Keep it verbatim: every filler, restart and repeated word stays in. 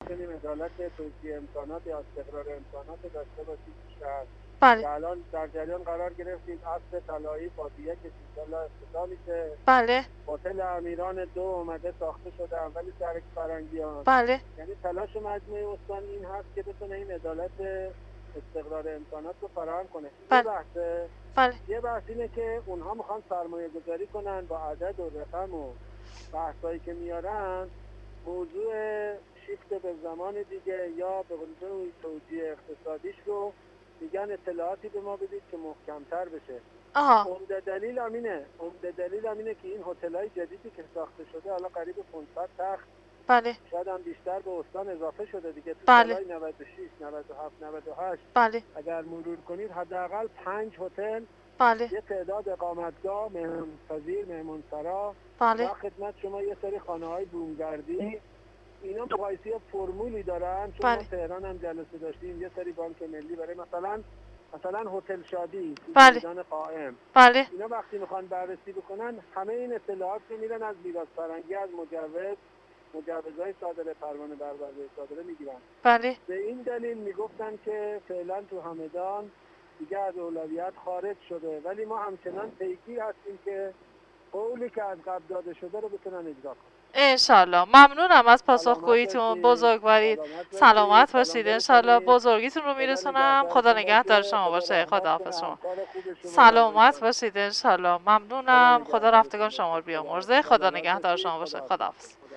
بتونیم عدالت توزیع امکانات یا استقرار امکانات داشته باشیم بیشتر. بله. که الان در جریان قرار گرفتیم عصر طلایی فاتحه که انشالله افتتاح میشه. بله. هتل امیران دو اومده ساخته شده اولی شهر فرنگیان. بله. یعنی تلاش مجموعه استان این هست که بتونه این عدالت استقرار امکانات رو فراهم کنه. بله. یه بحثه. بله. یه بحث اینه که اونها میخوان سرمایه گذاری کنن با عدد و رقم و بحثایی که میارن، موضوع شیفت به زمان دیگه یا به قول توجیه اقتصادیش رو میگن اطلاعاتی به ما بدید که محکمتر بشه. آها. عمده دلیل همینه عمده دلیل همینه که این هتل‌های جدیدی که ساخته شده حالا قریب پانصد تخت، بله. شاید هم بیشتر به استان اضافه شده دیگه تو بله. سالهای نود و شش، نود و هفت، نود و هشت. بله. اگر مرور کنید حداقل پنج هتل، بله. یه تعداد اقامتگاه، مهمانپذیر، مهمانسرا بله. و خدمت شما یه سری خانه‌های بومگردی، اینا مقایسه فرمولی دارن. چون بله. ما تهران هم جلسه داشتیم، یه سری بانک ملی برای مثلا مثلا هتل شادی تو بله. میدان قائم، بله. اینا وقتی میخوان بررسی بکنن همه این اطلاعات رو میرن از میراث فرهنگی، از مجوز مجوزهای صادره، پروانه بربرده صادره میگیرن. بله. به این دلیل میگفتن که فعلا تو همدان دیگه از اولویت خارج شده، ولی ما همچنان پیگیر هستیم که قولی که از قبل داده شده رو بتونن اجرا کنن. انشالله. ممنونم از سلامت پاسخگوییتون، باشید. بزرگوارید. سلامت باشید. سلامت سلام باشید. داری انشالله کنید. بزرگیتون رو خدا میرسونم. خدا نگهدارتون نگهدار باشه. شما خدا باشه. رحمت خداحافظ کنه. شما. همکار خوب شما رو رها سلامت کنه. باشید. انشالله. خدا ممنونم. خدا نگهدارتون رفتگان شما باشه. رو خدا بیامرزه. خدا سلامت نگهدار باشید. شما باشه. خدا خداحافظ.